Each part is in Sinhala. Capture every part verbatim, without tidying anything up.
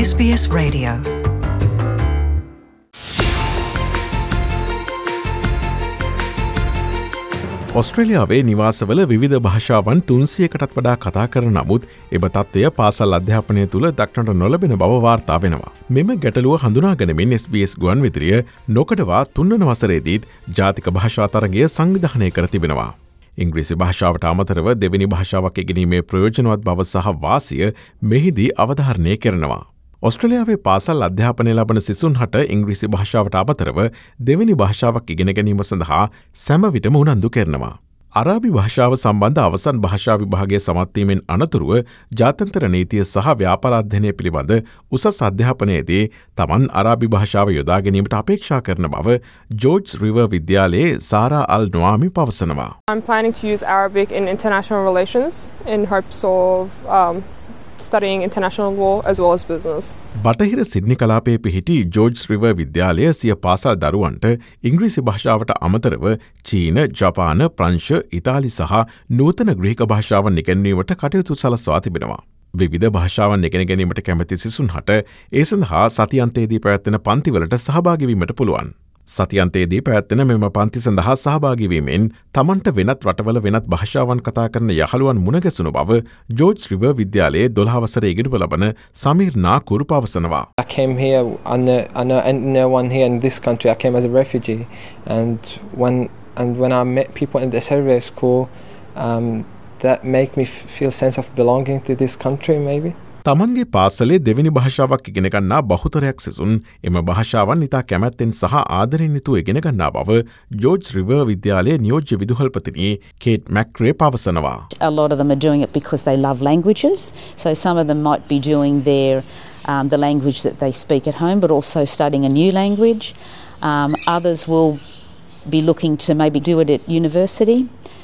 S B S Radio. ඔස්ට්‍රේලියාවේ නිවාසවල විවිධ භාෂාවන් තුන්සියකටත් වඩා කතා කරන නමුත් එම තත්ත්වය පාසල් අධ්‍යාපනය තුළ දක්නට නොලබෙන බව වාර්තා වෙනවා. මෙම ගැටලුව හඳුනාගැනීමෙන් S B S ගුවන්විදුලිය නොකඩවා තුන්වන වසරේදීත් ජාතික භාෂා තරගය සංවිධානය කර තිබෙනවා. ඉංග්‍රීසි භාෂාවට අමතරව දෙවෙනි භාෂාවක් ඉගෙනීමේ ප්‍රයෝජනවත් බව සහ වාසිය මෙහිදී අවධාරණය කරනවා. ඔස්ට්‍රේලියාවේ පාසල් අධ්‍යාපනය ලබන සිසුන් හට ඉංග්‍රීසි භාෂාවට අමතරව දෙවෙනි භාෂාවක් ඉගෙන ගැනීම සඳහා සැම විටම උනන්දු කරනවා. අරාබි භාෂාව සම්බන්ධ අවසන් භාෂා විභාගය සමත්වීමෙන් අනතුරුව ජාත්‍යන්තර නීතිය සහ ව්‍යාපාර අධ්‍යයනය පිළිබඳ උසස් අධ්‍යාපනයේදී තමන් අරාබි භාෂාව යොදා ගැනීමට අපේක්ෂා කරන බව ජෝර්ජ් රිවර් විද්‍යාලයේ සාරා අල් නොආමි පවසනවා. I'm planning to use Arabic in international relations in hopes of um, studying international law as well as business. බටහිර සිඩ්නි කලාපයේ පිහිටි ජෝර්ජ් රිවර් විද්‍යාලය සිය පාසල් දරුවන්ට ඉංග්‍රීසි භාෂාවට අමතරව චීන, ජපාන, ප්‍රංශ, ඉතාලි සහ නූතන ග්‍රීක භාෂාවන් ඉගෙනීමට කටයුතු සලස්වා තිබෙනවා. විවිධ භාෂාවන් ඉගෙන ගැනීමට කැමැති සිසුන් හට ඒ සඳහා සතියන්තයේදී පැවැත්වෙන පන්තිවලට සහභාගී වීමට පුළුවන්. සතියන්තයේදී පැවැත්වෙන මෙම පන්ති සඳහා සහභාගී වීමෙන් තමන්ට වෙනත් රටවල වෙනත් භාෂාවන් කතා කරන යහළුවන් මුණගැසුණු බව ජෝර්ජ් රිවර් විද්‍යාලයේ දොළහ වසරේ ඉගෙනු ලබන සමීර් නාකුර් පවසනවා. I came here, I know, I know, I know one here in this country. I came as a refugee, and when and when I met people in the Serbia school, um, that make me feel sense of belonging to this country maybe. තමන්ගේ පාසලේ දෙවෙනි භාෂාවක් ඉගෙන ගන්නා බහුතරයක් සිසුන් එම භාෂාවන් ඉතා කැමැත්තෙන් සහ ආදරෙන් යුතුව ඉගෙන ගන්නා බව ජෝර්ජ් රිවර් විද්‍යාලයේ නියෝජ්‍ය විදුහල්පතිනි කේට් මැක්රේ පවසනවා. A lot of them are doing it because they love languages. So some of them might be doing their um, the language that they speak at home, but also studying a new language. Um, others will be looking to maybe do it at university.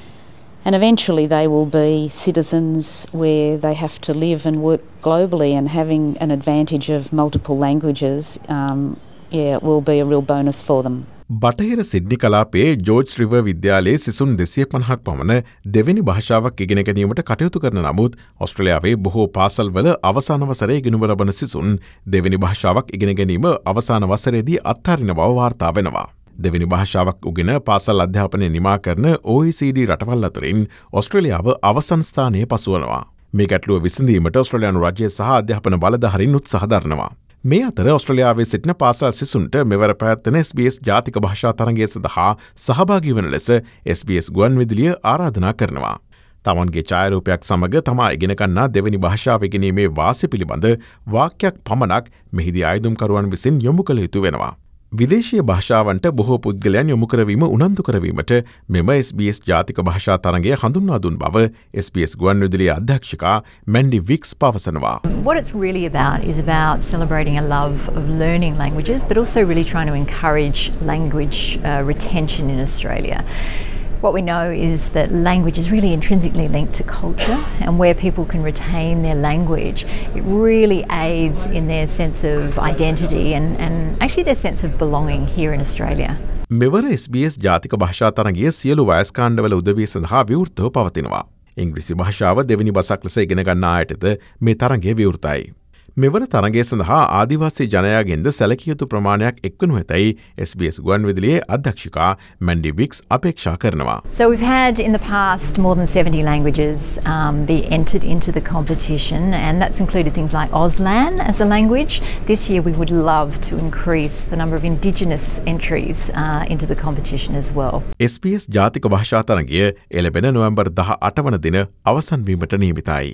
And eventually they will be citizens where they have to live and work globally, and having an advantage of multiple languages um, yeah, will be a real bonus for them. බටහිර සිඩ්නි කලාපයේ ජෝර්ජ් රිවර් විද්‍යාලයේ සිසුන් දෙසිය පනහක් පමණ දෙවෙනි භාෂාවක් ඉගෙන ගැනීමට කටයුතු කරන නමුත් ඔස්ට්‍රේලියාවේ බොහෝ පාසල්වල අවසාන වසරේ ඉගෙනුම ලබන සිසුන් දෙවෙනි භාෂාවක් ඉගෙන ගැනීම අවසාන වසරේදී අත්හරින බව වාර්තා වෙනවා. දෙවෙනි භාෂාවක් උගෙන පාසල් අධ්‍යාපනය නිමා කරන O E C D රටවල් අතරින් ඔස්ට්‍රේලියාව අවසන් ස්ථානයේ පසුවනවා. මේ ගැටලුව විසඳීමට ඔස්ට්‍රේලියානු රජය සහ අධ්‍යාපන බලධාරීන් උත්සාහ දරනවා. මේ අතර ඔස්ට්‍රේලියාවේ සිටින පාසල් සිසුන්ට මෙවර පැවැත්වෙන S B S ජාතික භාෂා තරගය සඳහා සහභාගී වන ලෙස S B S ගුවන්විදුලිය ආරාධනා කරනවා. තමන්ගේ ඡායාරූපයක් සමග තමා ඉගෙන ගන්නා දෙවෙනි භාෂාව ඉගෙනීමේ වාසිය පිළිබඳ වාක්‍යයක් පමණක් මෙහිදී ආයුධම්කරුවන් විසින් යොමු කළ යුතු වෙනවා. විදේශීය භාෂාවන්ට බොහෝ පුද්ගලයන් යොමු කරවීම උනන්දු කරවීමට මෙම S B S ජාතික භාෂා තරගය හඳුන්වා දුන් බව S B S ගුවන්විදුලියේ අධ්‍යක්ෂකා මැන්ඩි වික්ස් පවසනවා. What it's really about is about celebrating a love of learning languages, but also really trying to encourage language uh, retention in Australia. What we know is that language is really intrinsically linked to culture, and where people can retain their language, it really aids in their sense of identity and, and actually their sense of belonging here in Australia. මෙවර S B S ජාතික භාෂා තරගය සියලු වයස්කාණ්ඩවල උදවිය සඳහා විවෘතව පවතිනවා. ඉංග්‍රීසි භාෂාව දෙවෙනි බසක් ලෙස ඉගෙන ගන්නා අයටද මේ තරගය විවෘතයි. මෙවර තරගය සඳහා ආදිවාසී ජනයාගෙන්ද සැලකිය යුතු ප්‍රමාණයක් එක්වනු ඇතැයි S B S ගුවන්විදුලියේ අධ්‍යක්ෂකා මැන්ඩි වික්ස් අපේක්ෂා කරනවා. So we've had in the past more than seventy languages um, be entered into the competition, and that's included things like Auslan as a language. This year we would love to increase the number of Indigenous entries uh, into the competition as well. S B S ජාතික භාෂා තරගය එළඹෙන නොවැම්බර් දහ අට වන දින අවසන් වීමට නියමිතයි.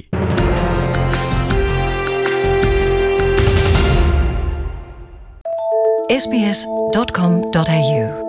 S B S dot com dot A U